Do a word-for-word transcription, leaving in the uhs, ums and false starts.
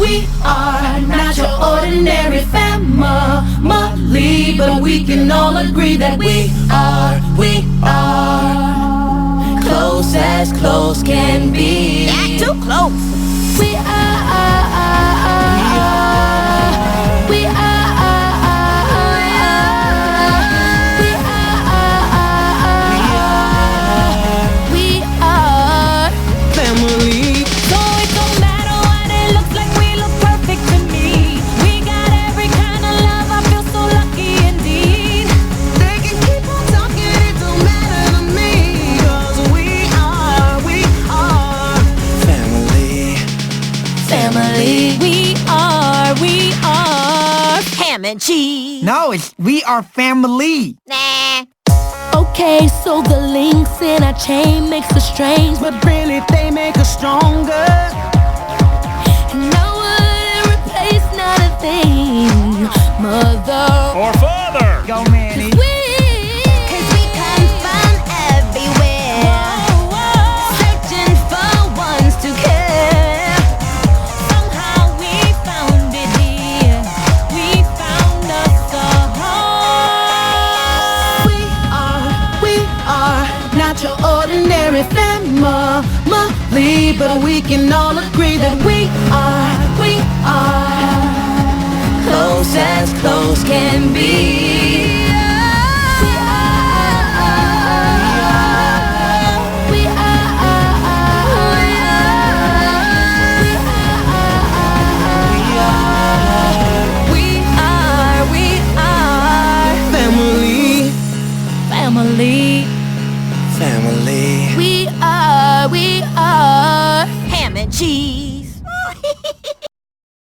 We are not your ordinary family, but we can all agree that we are, we are close as close can be. Not too close. We are, we are, we are, we are family. So it don't matter what it looks like, we look perfect to me. We got every kind of love, I feel so lucky indeed. They can keep on talking, it don't matter to me. 'Cause we are, we are family. Family. We are, we are ham and cheese. No, it's we are family. Nah. Okay, so the links in our chain makes us strange, but really they make us stronger. and I wouldn't replace not a thing, mother. Or father. Go, Manny. We, Cause we come from everywhere, Searching for ones to care. Somehow we found it here. We found us a home. we are, we are not your ordinary family, but we can all agree that we are, we are close as close can be. We are, we are, we are, we are Family. family. Family. We are, we are ham and cheese.